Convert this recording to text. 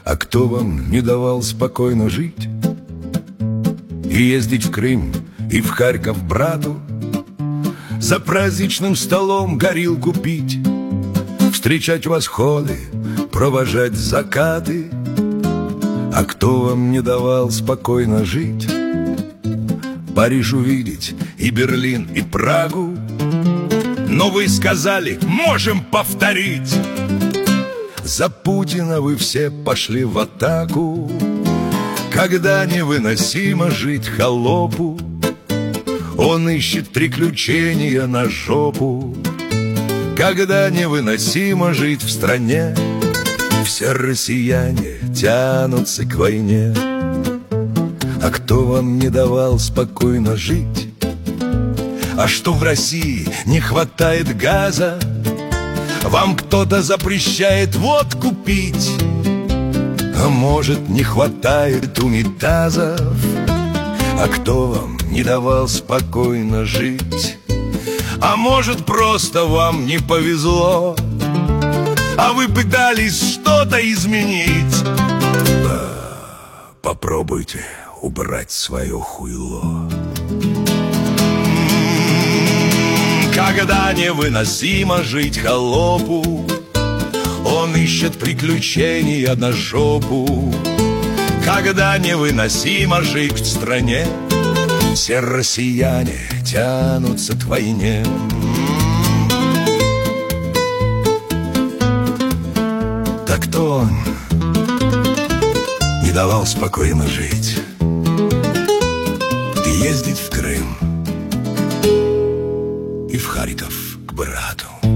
А кто вам не давал спокойно жить и ездить в Крым и в Харьков брату, за праздничным столом горилку пить, встречать восходы, провожать закаты? А кто вам не давал спокойно жить, Париж увидеть и Берлин и Прагу? Но вы сказали: можем повторить. За Путина вы все пошли в атаку, когда невыносимо жить холопу. Он ищет приключения на жопу, когда невыносимо жить в стране. Все россияне тянутся к войне. А кто вам не давал спокойно жить? А что в России не хватает газа? Вам кто-то запрещает водку пить? А может, не хватает унитазов? А кто вам не давал спокойно жить? А может, просто вам не повезло, а вы пытались что-то изменить? Попробуйте убрать свое хуйло. Когда невыносимо жить холопу, он ищет приключения на жопу. Когда невыносимо жить в стране, все россияне тянутся к войне. Так кто он не давал спокойно жить и ездить в Крым и в Харьков к брату?